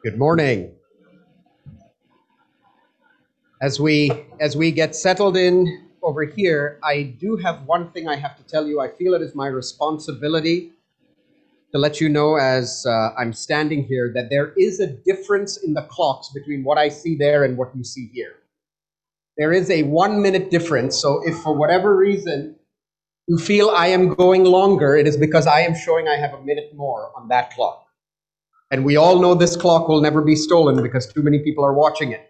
Good morning. As we get settled in over here, I do have one thing I have to tell you. I feel it is my responsibility to let you know as I'm standing here that there is a difference in the clocks between what I see there and what you see here. There is a 1 minute difference. So if for whatever reason you feel I am going longer, it is because I am showing I have a minute more on that clock. And we all know this clock will never be stolen because too many people are watching it.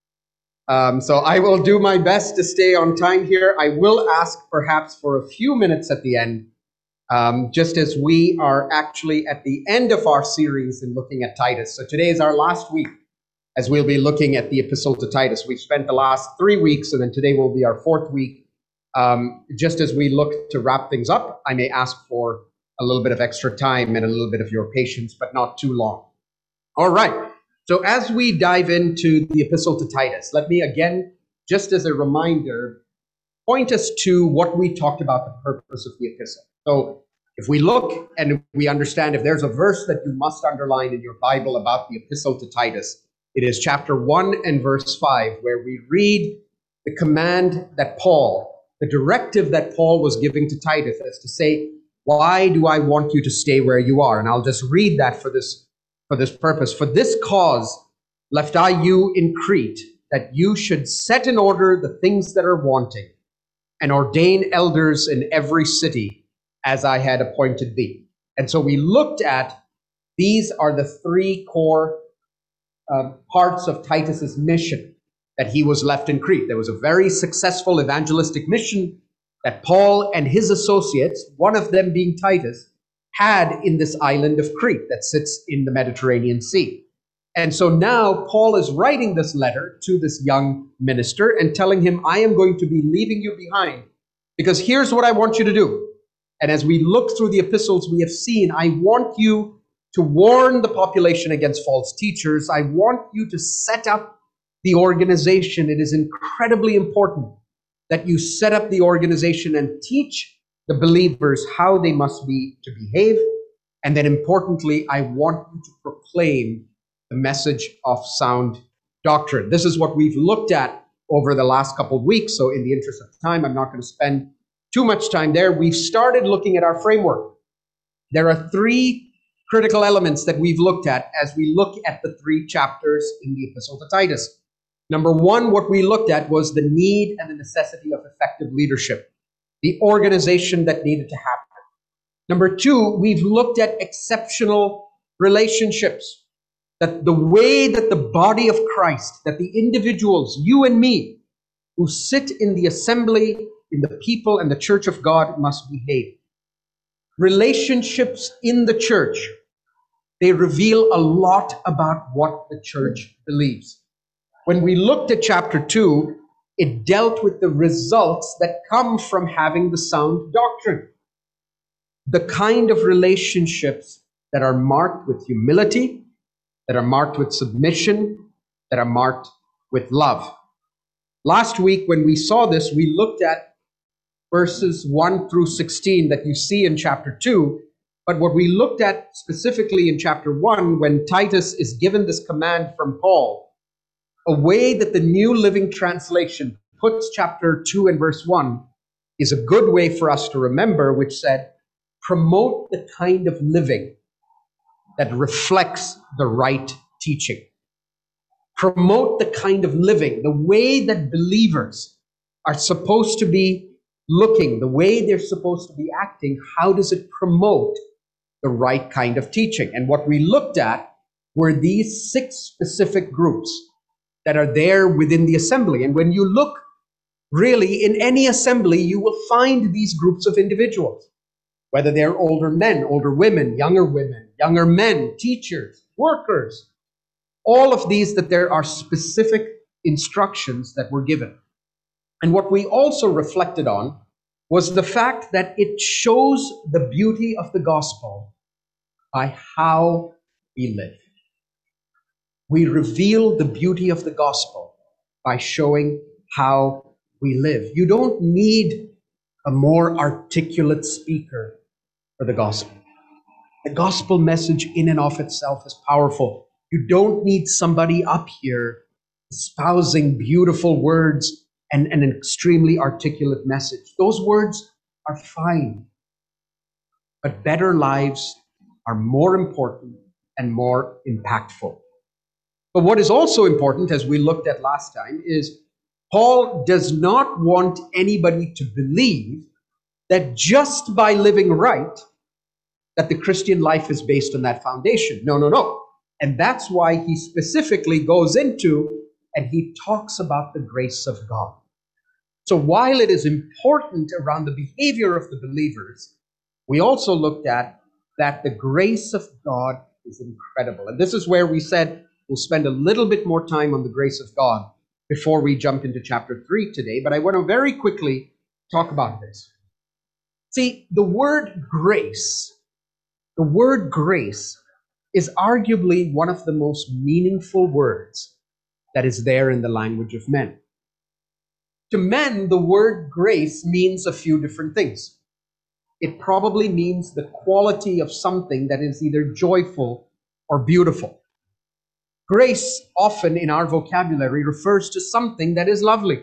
So I will do my best to stay on time here. I will ask perhaps for a few minutes at the end, just as we are actually at the end of our series in looking at Titus. So today is our last week as we'll be looking at the epistle to Titus. We've spent the last 3 weeks, and then today will be our 4th week. Just as we look to wrap things up, I may ask for a little bit of extra time and a little bit of your patience, but not too long. All right. So as we dive into the epistle to Titus, let me again, just as a reminder, point us to what we talked about the purpose of the epistle. So if we look and we understand if there's a verse that you must underline in your Bible about the epistle to Titus, it is chapter 1 and verse 5, where we read the command that Paul, the directive that Paul was giving to Titus as to say, why do I want you to stay where you are? And I'll just read that for this purpose. For this cause left I you in Crete, that you should set in order the things that are wanting, and ordain elders in every city, as I had appointed thee. And so we looked at, these are the 3 core parts of Titus's mission, that he was left in Crete. There was a very successful evangelistic mission that Paul and his associates, one of them being Titus, had in this island of Crete that sits in the Mediterranean Sea. And so now Paul is writing this letter to this young minister and telling him, I am going to be leaving you behind because here's what I want you to do. And as we look through the epistles we have seen, I want you to warn the population against false teachers. I want you to set up the organization. It is incredibly important that you set up the organization and teach the believers how they must be to behave. And then importantly, I want you to proclaim the message of sound doctrine. This is what we've looked at over the last couple of weeks. So in the interest of time, I'm not going to spend too much time there. We've started looking at our framework. There are 3 critical elements that we've looked at as we look at the 3 chapters in the epistle to Titus. Number 1, what we looked at was the need and the necessity of effective leadership, the organization that needed to happen. Number 2, we've looked at exceptional relationships, that the way that the body of Christ, that the individuals, you and me, who sit in the assembly, in the people and the church of God must behave. Relationships in the church, they reveal a lot about what the church believes. When we looked at chapter 2, it dealt with the results that come from having the sound doctrine. The kind of relationships that are marked with humility, that are marked with submission, that are marked with love. Last week, when we saw this, we looked at verses 1 through 16 that you see in chapter 2. But what we looked at specifically in chapter 1, when Titus is given this command from Paul, a way that the New Living Translation puts chapter 2 and verse 1 is a good way for us to remember, which said, promote the kind of living that reflects the right teaching. Promote the kind of living, the way that believers are supposed to be looking, the way they're supposed to be acting. How does it promote the right kind of teaching? And what we looked at were these 6 specific groups that are there within the assembly. And when you look really in any assembly, you will find these groups of individuals, whether they're older men, older women, younger men, teachers, workers, all of these, that there are specific instructions that were given. And what we also reflected on was the fact that it shows the beauty of the gospel by how we live. We reveal the beauty of the gospel by showing how we live. You don't need a more articulate speaker for the gospel. The gospel message in and of itself is powerful. You don't need somebody up here espousing beautiful words and an extremely articulate message. Those words are fine, but better lives are more important and more impactful. But what is also important, as we looked at last time, is Paul does not want anybody to believe that just by living right, that the Christian life is based on that foundation. No, no, no. And that's why he specifically goes into and he talks about the grace of God. So while it is important around the behavior of the believers, we also looked at that the grace of God is incredible. And this is where we said we'll spend a little bit more time on the grace of God before we jump into chapter 3 today. But I want to very quickly talk about this. See, the word grace is arguably one of the most meaningful words that is there in the language of men. To men, the word grace means a few different things. It probably means the quality of something that is either joyful or beautiful. Grace often in our vocabulary refers to something that is lovely.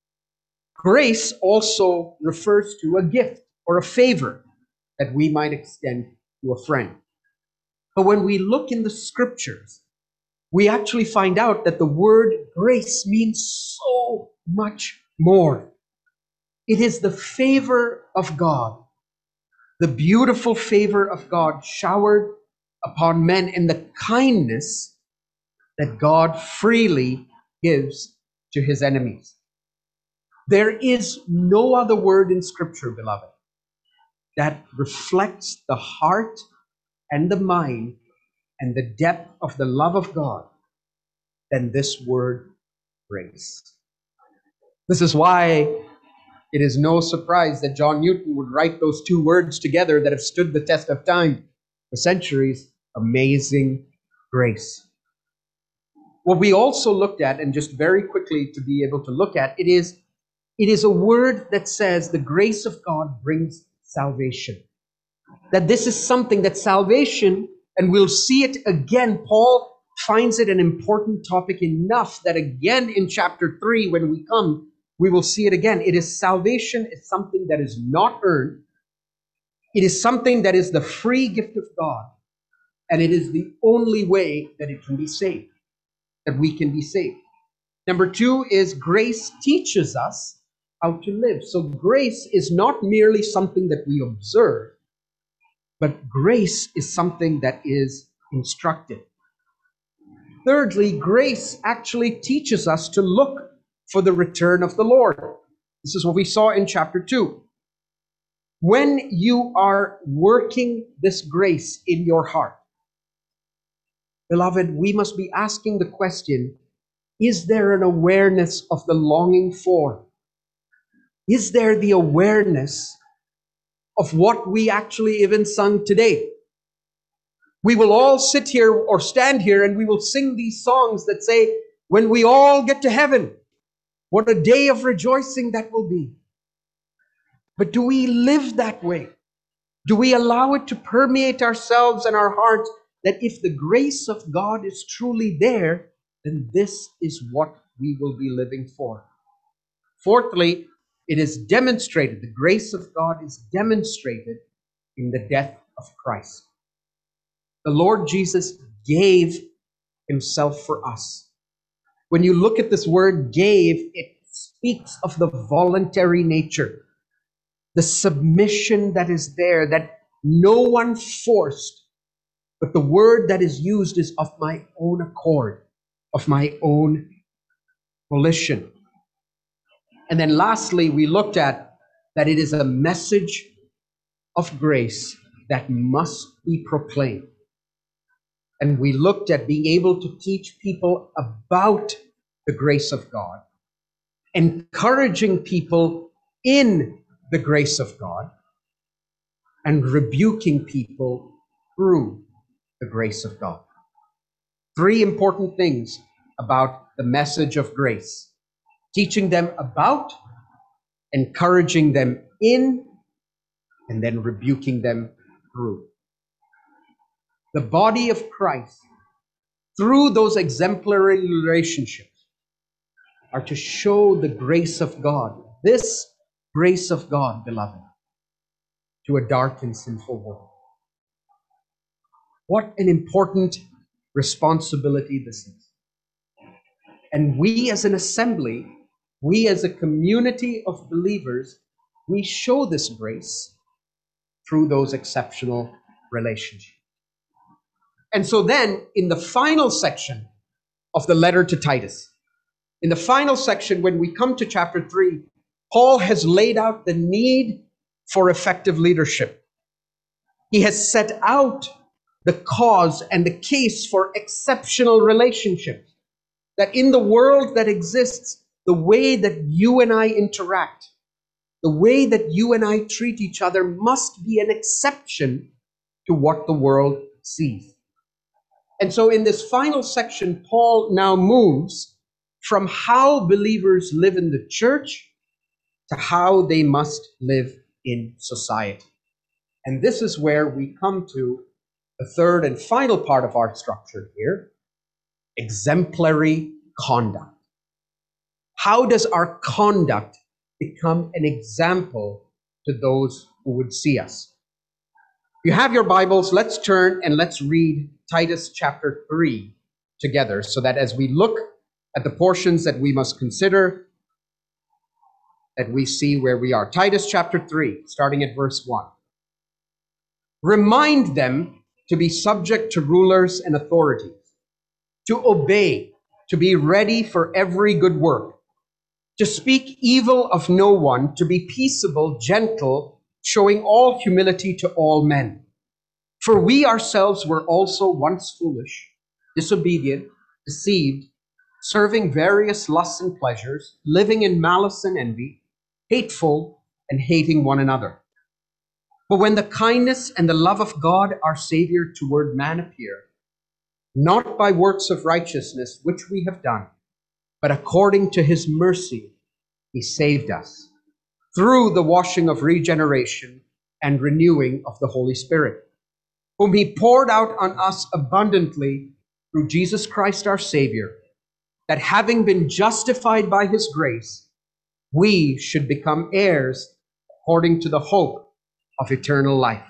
Grace also refers to a gift or a favor that we might extend to a friend. But when we look in the scriptures, we actually find out that the word grace means so much more. It is the favor of God, the beautiful favor of God showered upon men in the kindness that God freely gives to his enemies. There is no other word in Scripture, beloved, that reflects the heart and the mind and the depth of the love of God than this word grace. This is why it is no surprise that John Newton would write those two words together that have stood the test of time for centuries: amazing grace. What we also looked at, and just very quickly to be able to look at, it is a word that says the grace of God brings salvation. That this is something that salvation, and we'll see it again, Paul finds it an important topic enough that again in chapter 3, when we come, we will see it again. It is salvation is something that is not earned. It is something that is the free gift of God. And it is the only way that it can be saved, that we can be saved. Number 2 is grace teaches us how to live. So grace is not merely something that we observe, but grace is something that is instructive. Thirdly, grace actually teaches us to look for the return of the Lord. This is what we saw in chapter 2. When you are working this grace in your heart, beloved, we must be asking the question, is there an awareness of the longing for? Is there the awareness of what we actually even sung today? We will all sit here or stand here and we will sing these songs that say, when we all get to heaven, what a day of rejoicing that will be. But do we live that way? Do we allow it to permeate ourselves and our hearts that if the grace of God is truly there, then this is what we will be living for? Fourthly, it is demonstrated, the grace of God is demonstrated in the death of Christ. The Lord Jesus gave himself for us. When you look at this word gave, it speaks of the voluntary nature, the submission that is there, that no one forced, but the word that is used is of my own accord, of my own volition. And then lastly, we looked at that it is a message of grace that must be proclaimed. And we looked at being able to teach people about the grace of God, encouraging people in the grace of God, and rebuking people through the grace of God. 3 important things about the message of grace: teaching them about, encouraging them in, and then rebuking them through. The body of Christ through those exemplary relationships, are to show the grace of God, this grace of God, beloved, to a dark and sinful world. What an important responsibility this is. And we as an assembly, we as a community of believers, we show this grace through those exceptional relationships. And so then, in the final section of the letter to Titus, in the final section, when we come to chapter 3, Paul has laid out the need for effective leadership. He has set out the cause and the case for exceptional relationships. That in the world that exists, the way that you and I interact, the way that you and I treat each other must be an exception to what the world sees. And so in this final section, Paul now moves from how believers live in the church to how they must live in society. And this is where we come to the third and final part of our structure here, exemplary conduct. How does our conduct become an example to those who would see us? If you have your Bibles, let's turn and let's read Titus chapter 3 together, so that as we look at the portions that we must consider, that we see where we are. Titus chapter 3, starting at verse 1. Remind them to be subject to rulers and authorities, to obey, to be ready for every good work, to speak evil of no one, to be peaceable, gentle, showing all humility to all men. For we ourselves were also once foolish, disobedient, deceived, serving various lusts and pleasures, living in malice and envy, hateful and hating one another. But when the kindness and the love of God our Savior toward man appeared, not by works of righteousness which we have done, but according to his mercy, he saved us through the washing of regeneration and renewing of the Holy Spirit, whom he poured out on us abundantly through Jesus Christ our Savior, that having been justified by his grace, we should become heirs according to the hope of eternal life.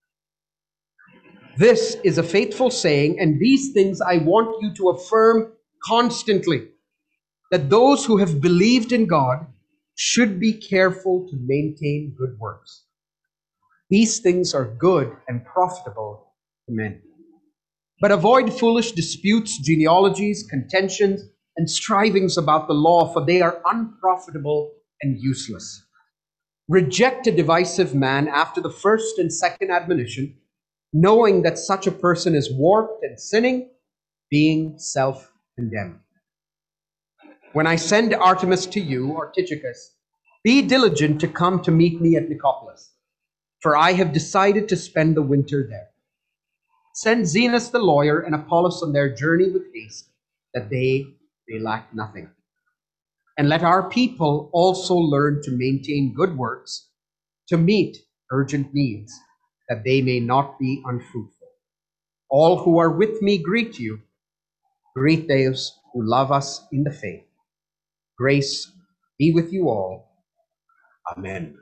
This is a faithful saying, and these things I want you to affirm constantly, that those who have believed in God should be careful to maintain good works. These things are good and profitable to men. But avoid foolish disputes, genealogies, contentions, and strivings about the law, for they are unprofitable and useless. Reject a divisive man after the first and second admonition, knowing that such a person is warped and sinning, being self-condemned. When I send Artemas to you, or Tychicus, be diligent to come to meet me at Nicopolis, for I have decided to spend the winter there. Send Zenas the lawyer and Apollos on their journey with haste, that they may lack nothing. And let our people also learn to maintain good works, to meet urgent needs, that they may not be unfruitful. All who are with me greet you. Greet those who love us in the faith. Grace be with you all. Amen.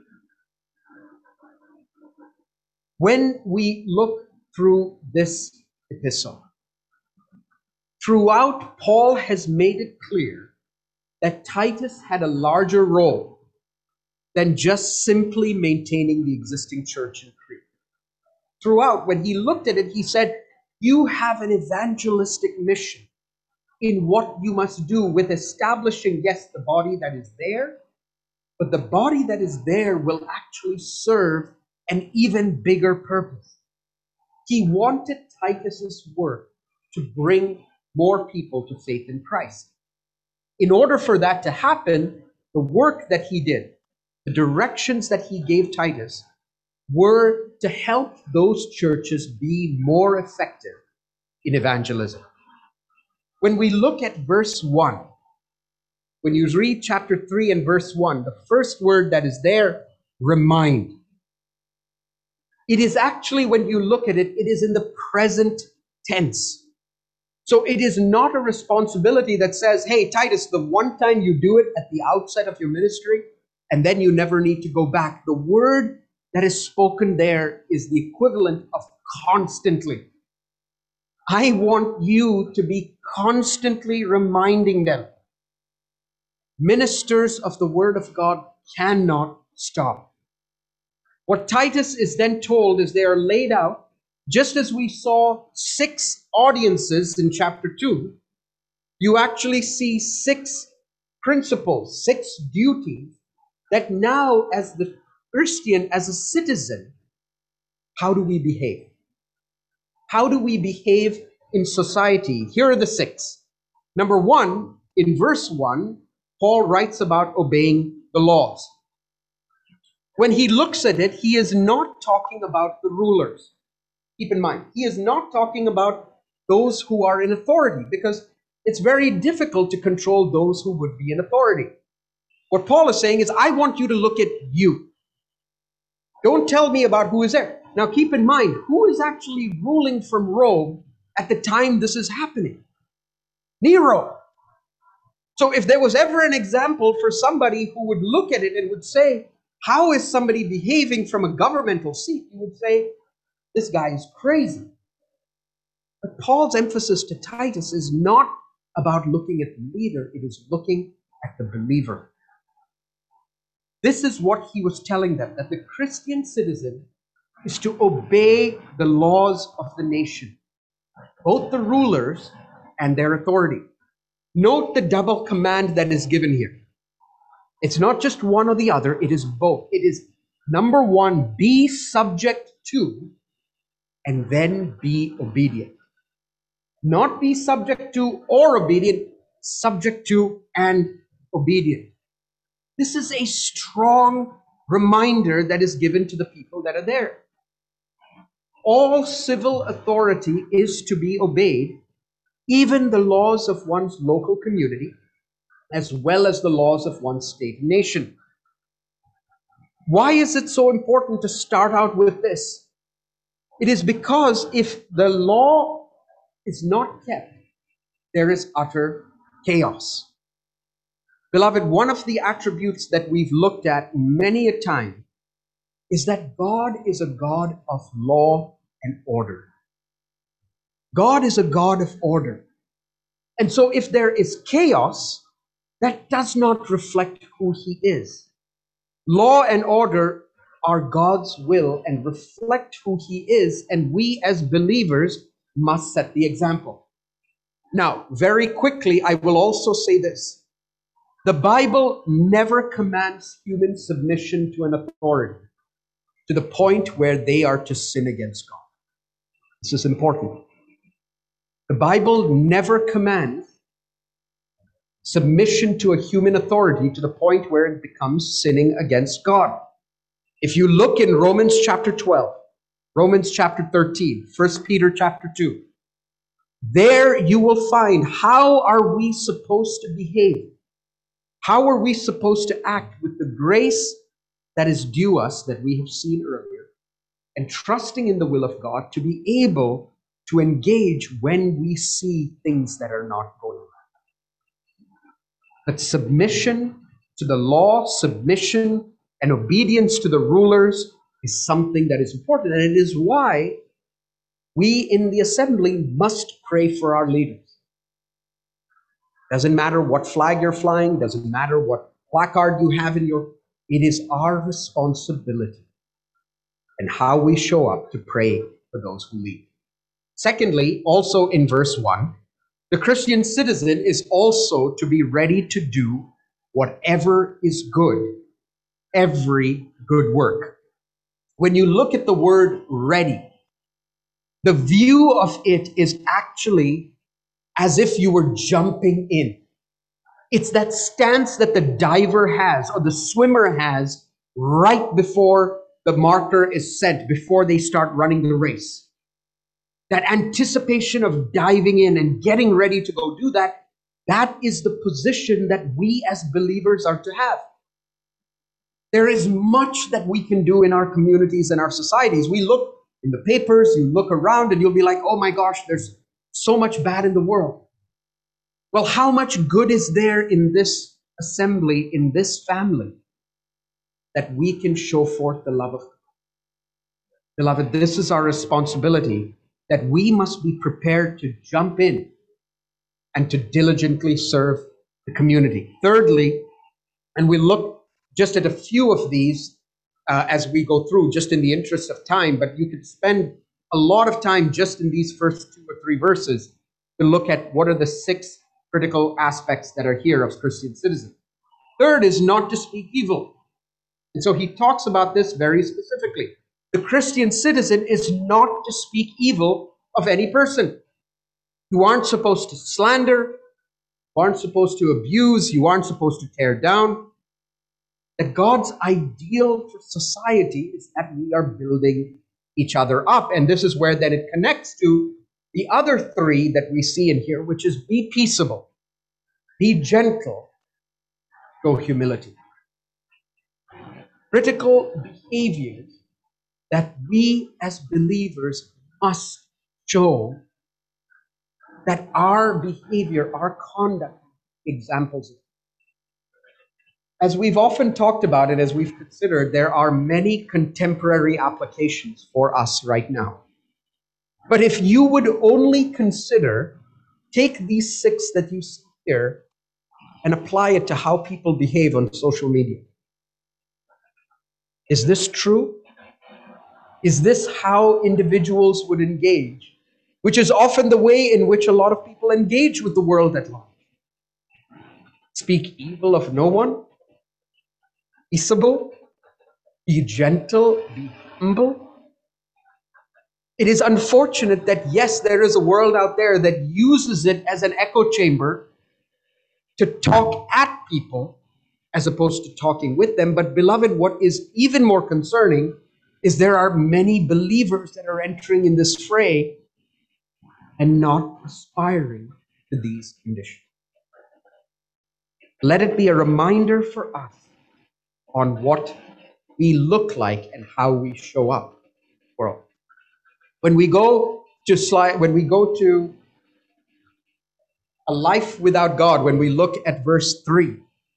When we look through this epistle, throughout, Paul has made it clear that Titus had a larger role than just simply maintaining the existing church in Crete. Throughout, when he looked at it, he said, you have an evangelistic mission in what you must do with establishing, yes, the body that is there, but the body that is there will actually serve an even bigger purpose. He wanted Titus's work to bring more people to faith in Christ. In order for that to happen, the work that he did, the directions that he gave Titus, were to help those churches be more effective in evangelism. When we look at verse 1, when you read chapter 3 and verse 1, the first word that is there, remind. It is actually, when you look at it, it is in the present tense. So it is not a responsibility that says, hey, Titus, the one time you do it at the outset of your ministry, and then you never need to go back. The word that is spoken there is the equivalent of constantly. I want you to be constantly reminding them. Ministers of the word of God cannot stop. What Titus is then told is they are laid out, just as we saw 6 audiences in chapter 2, you actually see 6 principles, 6 duties that now, as the Christian, as a citizen, how do we behave? How do we behave in society? Here are the 6. Number 1, in verse 1, Paul writes about obeying the laws. When he looks at it, he is not talking about the rulers. Keep in mind, he is not talking about those who are in authority, because it's very difficult to control those who would be in authority. What Paul is saying is, I want you to look at you. Don't tell me about who is there. Now keep in mind, who is actually ruling from Rome at the time this is happening? Nero. So if there was ever an example for somebody who would look at it and would say, how is somebody behaving from a governmental seat? You would say, this guy is crazy. But Paul's emphasis to Titus is not about looking at the leader, it is looking at the believer. This is what he was telling them, that the Christian citizen is to obey the laws of the nation, both the rulers and their authority. Note the double command that is given here. It's not just one or the other, it is both. It is, number 1, be subject to, and then be obedient. Not be subject to or obedient, subject to and obedient. This is a strong reminder that is given to the people that are there. All civil authority is to be obeyed, even the laws of one's local community, as well as the laws of one's state and nation. Why is it so important to start out with this? It is because if the law is not kept, there is utter chaos. Beloved, one of the attributes that we've looked at many a time is that God is a God of law and order. God is a God of order. And so if there is chaos, that does not reflect who He is. Law and order are God's will and reflect who He is, and we as believers must set the example. Now, very quickly, I will also say this. The Bible never commands human submission to an authority to the point where they are to sin against God. This is important. The Bible never commands submission to a human authority to the point where it becomes sinning against God. If you look in Romans chapter 12, Romans chapter 13, 1 Peter chapter 2, there you will find how are we supposed to behave? How are we supposed to act with the grace that is due us that we have seen earlier, and trusting in the will of God to be able to engage when we see things that are not going right. But submission to the law, submission and obedience to the rulers is something that is important. And it is why we in the assembly must pray for our leaders. Doesn't matter what flag you're flying, doesn't matter what placard you have in your, it is our responsibility and how we show up to pray for those who lead. Secondly, also in verse 1, the Christian citizen is also to be ready to do whatever is good, every good work. When you look at the word ready, the view of it is actually as if you were jumping in. It's that stance that the diver has or the swimmer has right before the marker is set, before they start running the race. That anticipation of diving in and getting ready to go do that, that is the position that we as believers are to have. There is much that we can do in our communities and our societies. We look in the papers, you look around and you'll be like, oh my gosh, there's So much bad in the world. Well, how much good is there in this assembly, in this family, that we can show forth the love of God? Beloved, this is our responsibility, that we must be prepared to jump in and to diligently serve the community. Thirdly, and we look just at a few of these as we go through, just in the interest of time, but you could spend a lot of time just in these first 2 or 3 verses to look at what are the 6 critical aspects that are here of Christian citizen. Third is not to speak evil. And so he talks about this very specifically. The Christian citizen is not to speak evil of any person. You aren't supposed to slander, you aren't supposed to abuse, you aren't supposed to tear down. That God's ideal for society is that we are building each other up. And this is where then it connects to the other 3 that we see in here, which is be peaceable, be gentle, show humility. Critical behaviors that we as believers must show, that our behavior, our conduct, examples of. As we've often talked about it, as we've considered, there are many contemporary applications for us right now. But if you would only consider, take these 6 that you see here and apply it to how people behave on social media. Is this true? Is this how individuals would engage? Which is often the way in which a lot of people engage with the world at large. Speak evil of no one, peaceable, be gentle, be humble. It is unfortunate that, yes, there is a world out there that uses it as an echo chamber to talk at people as opposed to talking with them. But beloved, what is even more concerning is there are many believers that are entering in this fray and not aspiring to these conditions. Let it be a reminder for us on what we look like and how we show up in the world. When we go to a life without God, when we look at verse 3,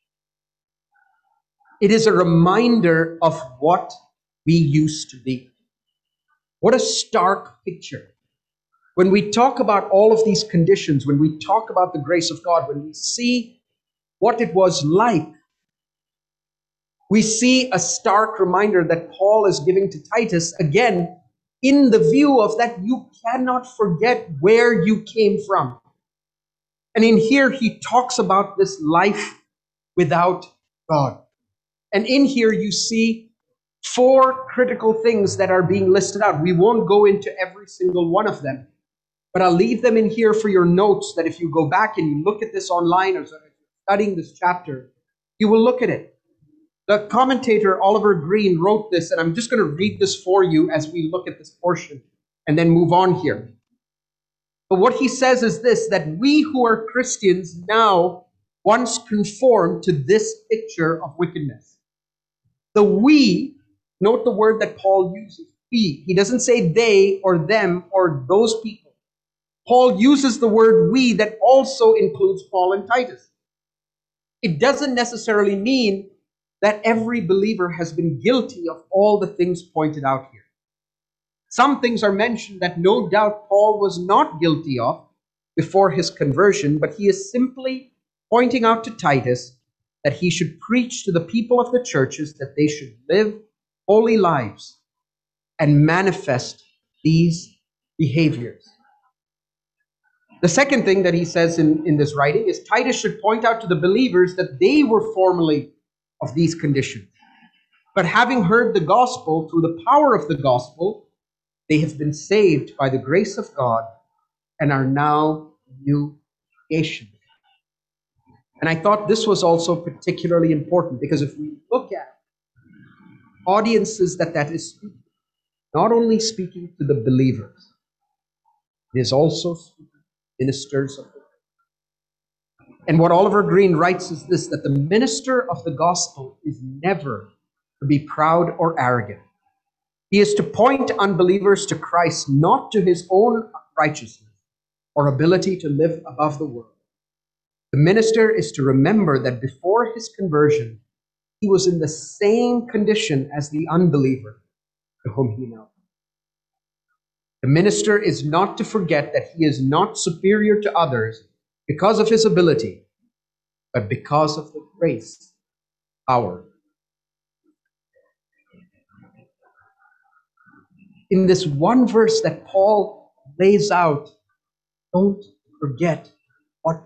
it is a reminder of what we used to be. What a stark picture. When we talk about all of these conditions, when we talk about the grace of God, when we see what it was like, we see a stark reminder that Paul is giving to Titus, again, in the view of that you cannot forget where you came from. And in here, he talks about this life without God. And in here, you see 4 critical things that are being listed out. We won't go into every single one of them, but I'll leave them in here for your notes, that if you go back and you look at this online or studying this chapter, you will look at it. The commentator Oliver Green wrote this, and I'm just going to read this for you as we look at this portion and then move on here. But what he says is this, that we who are Christians now once conformed to this picture of wickedness. The we, note the word that Paul uses, we. He doesn't say they or them or those people. Paul uses the word we that also includes Paul and Titus. It doesn't necessarily mean that every believer has been guilty of all the things pointed out here. Some things are mentioned that no doubt Paul was not guilty of before his conversion, but he is simply pointing out to Titus that he should preach to the people of the churches that they should live holy lives and manifest these behaviors. The second thing that he says in this writing is Titus should point out to the believers that they were formerly of these conditions. But having heard the gospel, through the power of the gospel, they have been saved by the grace of God and are now new creation. And I thought this was also particularly important, because if we look at audiences that is speaking, not only speaking to the believers, it is also speaking to ministers of the gospel. And what Oliver Green writes is this, that the minister of the gospel is never to be proud or arrogant. He is to point unbelievers to Christ, not to his own righteousness, or ability to live above the world. The minister is to remember that before his conversion, he was in the same condition as the unbeliever to whom he now. The minister is not to forget that he is not superior to others because of his ability, but because of the grace, power. In this one verse that Paul lays out, don't forget what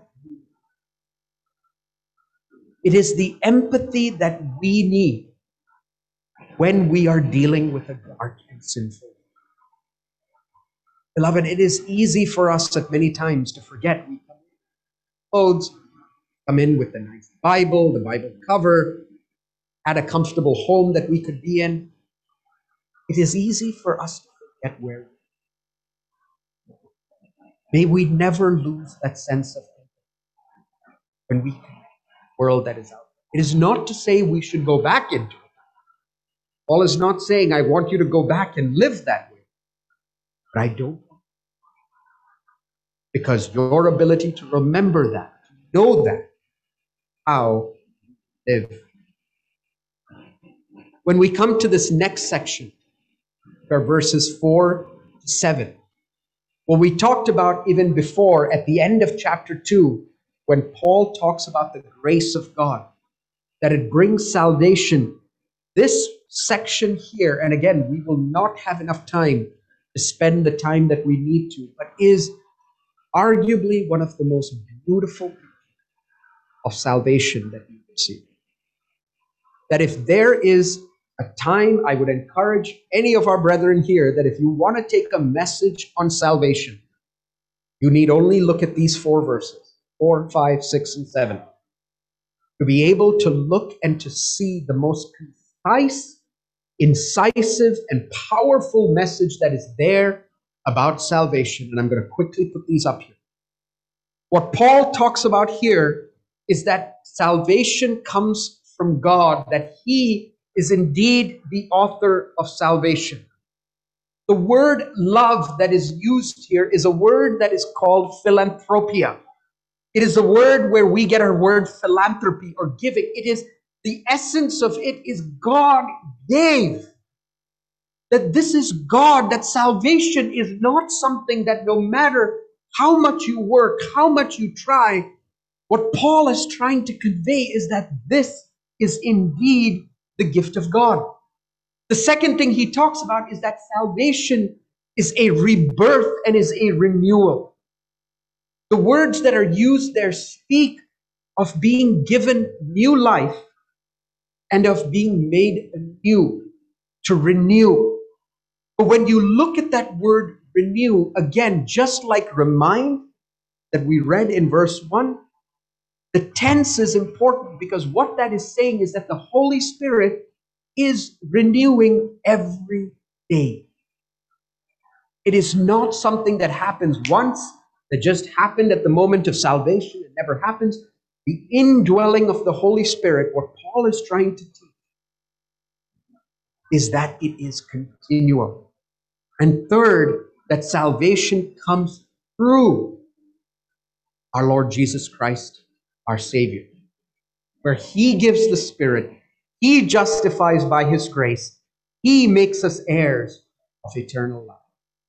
it is, the empathy that we need when we are dealing with a dark and sinful world. Beloved, it is easy for us at many times to forget. We clothes, come in with a nice Bible, the Bible cover, had a comfortable home that we could be in. It is easy for us to forget where we are. May we never lose that sense of empathy when we connect with the world that is out there. It is not to say we should go back into it. Paul is not saying, I want you to go back and live that way. But I don't. Because your ability to remember that, to know that, how live. When we come to this next section, where verses 4 to 7, what we talked about even before at the end of chapter 2, when Paul talks about the grace of God, that it brings salvation. This section here, and again, we will not have enough time to spend the time that we need to, but is arguably one of the most beautiful of salvation that we could see. That if there is a time, I would encourage any of our brethren here that if you want to take a message on salvation, you need only look at these 4 verses, 4, 5, 6, and 7, to be able to look and to see the most concise, incisive, and powerful message that is there about salvation. And I'm going to quickly put these up here. What Paul talks about here is that salvation comes from God, that He is indeed the author of salvation. The word love that is used here is a word that is called philanthropia. It is a word where we get our word philanthropy or giving. It is the essence of it is God gave. That this is God, that salvation is not something that no matter how much you work, how much you try, what Paul is trying to convey is that this is indeed the gift of God. The second thing he talks about is that salvation is a rebirth and is a renewal. The words that are used there speak of being given new life and of being made anew, to renew. But when you look at that word renew, again, just like remind that we read in verse 1, the tense is important because what that is saying is that the Holy Spirit is renewing every day. It is not something that happens once, that just happened at the moment of salvation. It never happens. The indwelling of the Holy Spirit, what Paul is trying to teach, is that it is continual. And third, that salvation comes through our Lord Jesus Christ, our Savior, where He gives the Spirit, He justifies by His grace, He makes us heirs of eternal life.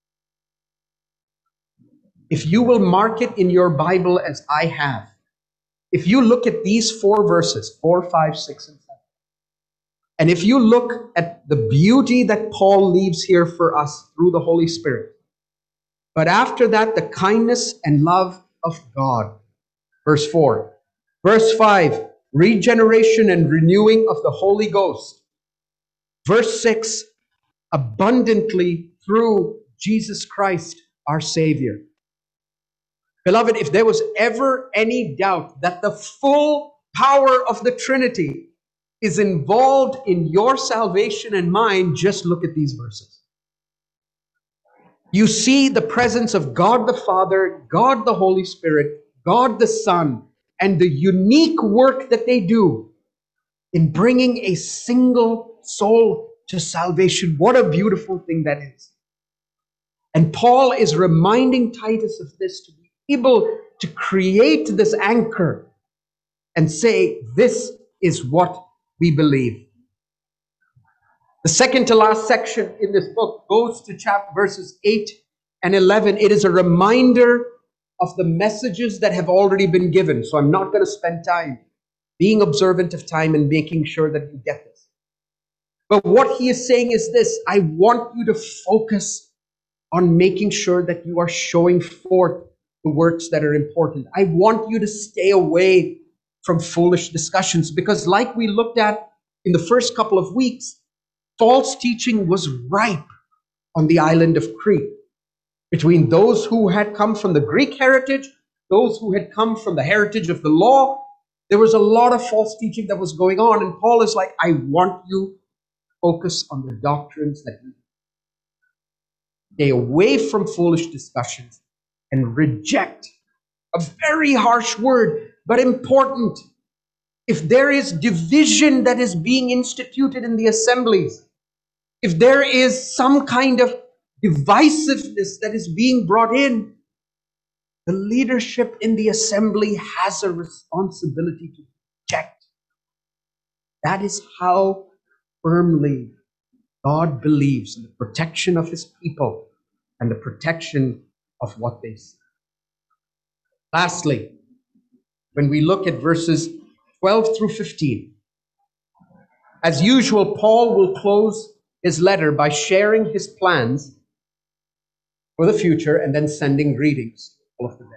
If you will mark it in your Bible as I have, if you look at these 4 verses, 4, 5, 6, and 7, and if you look at the beauty that Paul leaves here for us through the Holy Spirit, but after that, the kindness and love of God. Verse 4. Verse 5, regeneration and renewing of the Holy Ghost. Verse 6, abundantly through Jesus Christ, our Savior. Beloved, if there was ever any doubt that the full power of the Trinity is involved in your salvation and mine, just look at these verses. You see the presence of God the Father, God the Holy Spirit, God the Son, and the unique work that they do in bringing a single soul to salvation. What a beautiful thing that is. And Paul is reminding Titus of this to be able to create this anchor and say, this is what we believe. The second to last section in this book goes to chapter verses 8 and 11. It is a reminder of the messages that have already been given. So I'm not going to spend time being observant of time and making sure that you get this. But what he is saying is this: I want you to focus on making sure that you are showing forth the works that are important. I want you to stay away from foolish discussions, because like we looked at in the first couple of weeks, false teaching was ripe on the island of Crete. Between those who had come from the Greek heritage, those who had come from the heritage of the law, there was a lot of false teaching that was going on. And Paul is like, I want you to focus on the doctrines that you stay away from foolish discussions and reject a very harsh word, but important. If there is division that is being instituted in the assemblies, if there is some kind of divisiveness that is being brought in, the leadership in the assembly has a responsibility to reject. That is how firmly God believes in the protection of his people and the protection of what they say. Lastly, when we look at verses 12 through 15, as usual, Paul will close his letter by sharing his plans for the future and then sending greetings to all of the bearers.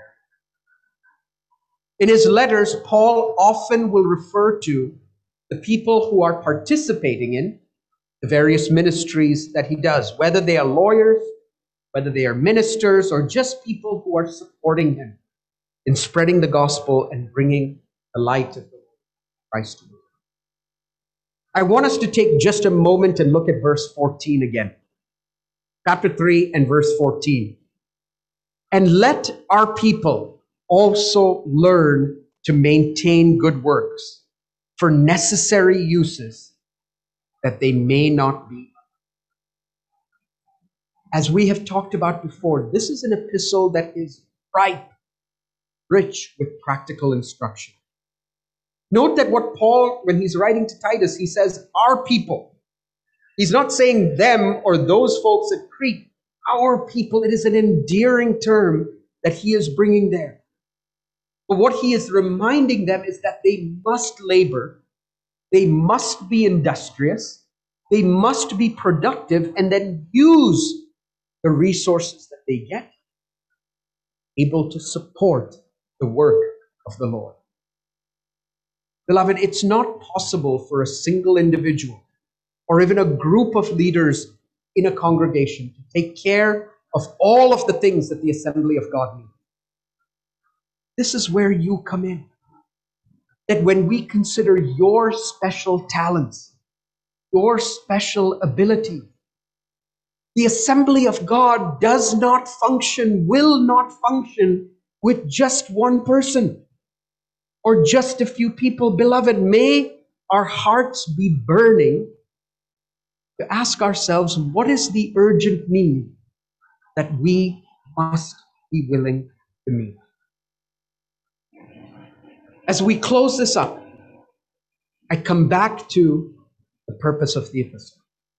In his letters, Paul often will refer to the people who are participating in the various ministries that he does, whether they are lawyers, whether they are ministers, or just people who are supporting him in spreading the gospel and bringing the light of the Lord Christ to the world. I want us to take just a moment and look at verse 14 again. Chapter 3 and verse 14. And let our people also learn to maintain good works for necessary uses, that they may not be. As we have talked about before, this is an epistle that is ripe, rich with practical instruction. Note that what Paul, when he's writing to Titus, he says, our people. He's not saying them or those folks at Crete. Our people. It is an endearing term that he is bringing there. But what he is reminding them is that they must labor, they must be industrious, they must be productive, and then use the resources that they get, able to support the work of the Lord. Beloved, it's not possible for a single individual or even a group of leaders in a congregation to take care of all of the things that the assembly of God needs. This is where you come in. That when we consider your special talents, your special ability, the assembly of God does not function, will not function with just one person or just a few people. Beloved, may our hearts be burning to ask ourselves, what is the urgent need that we must be willing to meet? As we close this up, I come back to the purpose of the epistle.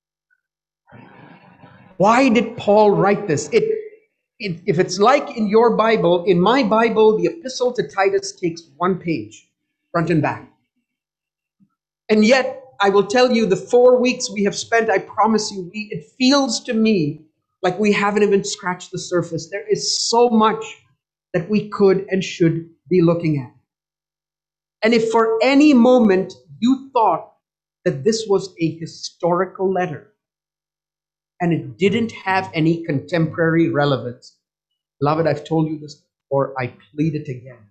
Why did Paul write this? If it's like in your Bible, in my Bible, the epistle to Titus takes one page, front and back. And yet, I will tell you, the 4 weeks we have spent, I promise you, it feels to me like we haven't even scratched the surface. There is so much that we could and should be looking at. And if for any moment you thought that this was a historical letter and it didn't have any contemporary relevance, beloved, I've told you this before, I plead it again.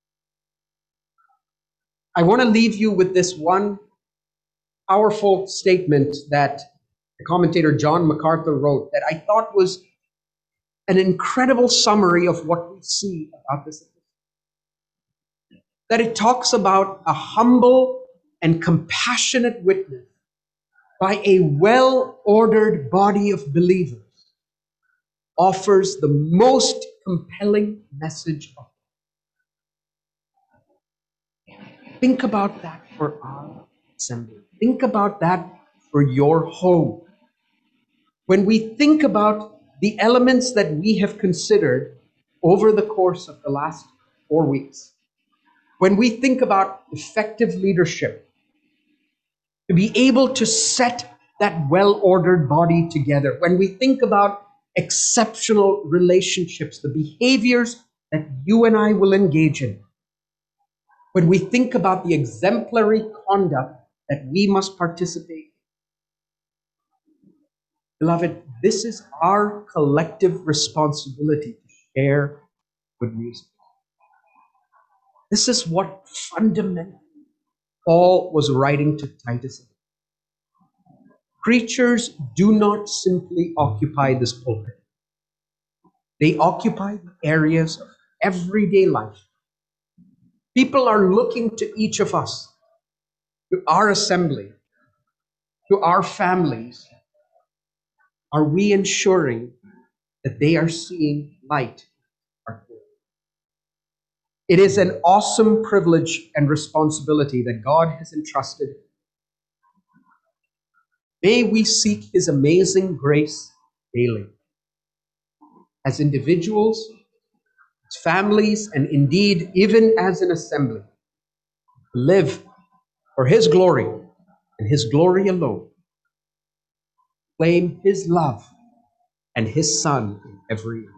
I want to leave you with this one powerful statement that the commentator John MacArthur wrote that I thought was an incredible summary of what we see about this. That it talks about a humble and compassionate witness by a well-ordered body of believers offers the most compelling message of. Think about that for our assembly. Think about that for your home. When we think about the elements that we have considered over the course of the last 4 weeks, when we think about effective leadership, to be able to set that well ordered body together, when we think about exceptional relationships, the behaviors that you and I will engage in, when we think about the exemplary conduct that we must participate, beloved, this is our collective responsibility to share good news. This is what fundamentally Paul was writing to Titus. Preachers do not simply occupy this pulpit. They occupy the areas of everyday life. People are looking to each of us, to our assembly, to our families. Are we ensuring that they are seeing light? It is an awesome privilege and responsibility that God has entrusted. May we seek His amazing grace daily. As individuals, as families, and indeed even as an assembly, live for His glory and His glory alone. Claim His love and His Son in every way.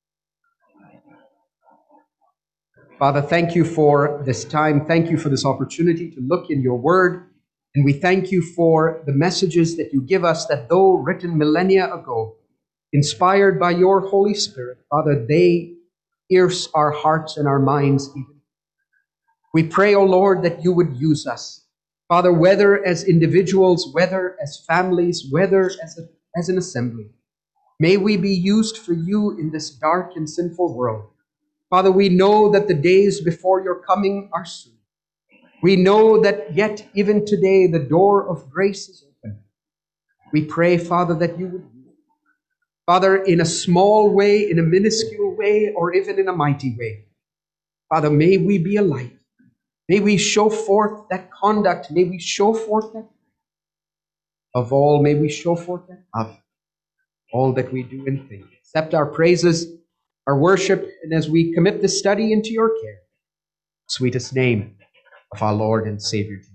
Father, thank you for this time. Thank you for this opportunity to look in your word. And we thank you for the messages that you give us that, though written millennia ago, inspired by your Holy Spirit, Father, they pierce our hearts and our minds even. We pray, O Lord, that you would use us. Father, whether as individuals, whether as families, whether as an assembly, may we be used for you in this dark and sinful world. Father, we know that the days before your coming are soon. We know that yet even today the door of grace is open. We pray, Father, that you would use it. Father, in a small way, in a minuscule way, or even in a mighty way. Father, may we be a light. May we show forth that conduct. May we show forth that. Of all, may we show forth that love. All that we do and think. Accept our praises, our worship, and as we commit this study into your care, sweetest name of our Lord and Savior Jesus.